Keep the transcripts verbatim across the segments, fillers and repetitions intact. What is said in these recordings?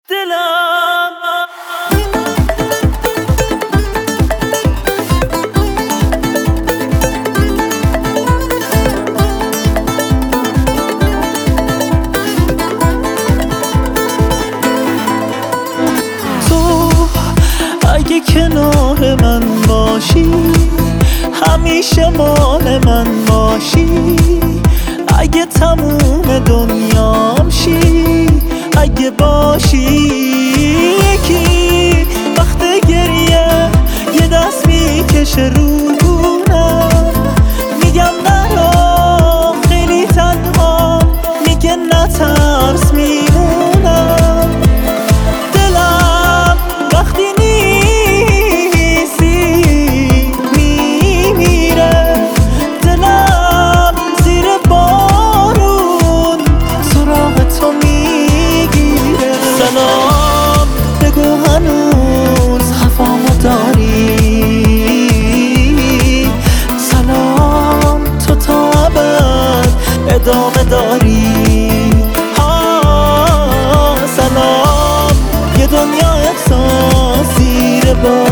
دلم تو اگه کنار من باشی همیشه مال من باشی، اگه تموم دنیام شی، اگه باشی یکی وقت گریه یه دست میکشه روحونم، میگم نرا خیلی تنها، میگه نترس میمونم. دلم وقتی نیستی میمیره، دلم زیر بارون سراغ تو میگیره. سلام بگو هنوز خفامو داری، سلام تو تا ابد ادامه داری. ها سلام یه دنیا احساس زیر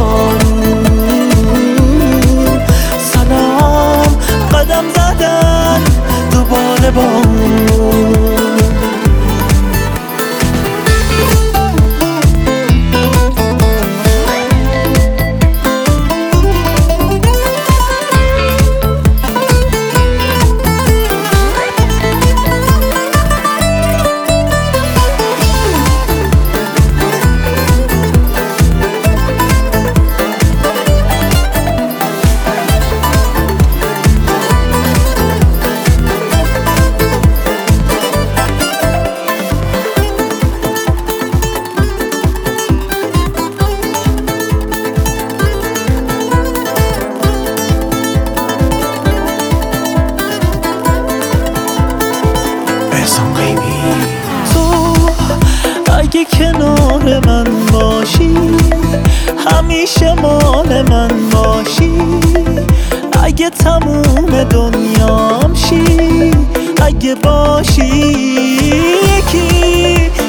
بارون، سلام قدم زدن دوباره با اون. تو اگه کنار من باشی همیشه مال من باشی، اگه تموم دنیام شی، اگه باشی یکی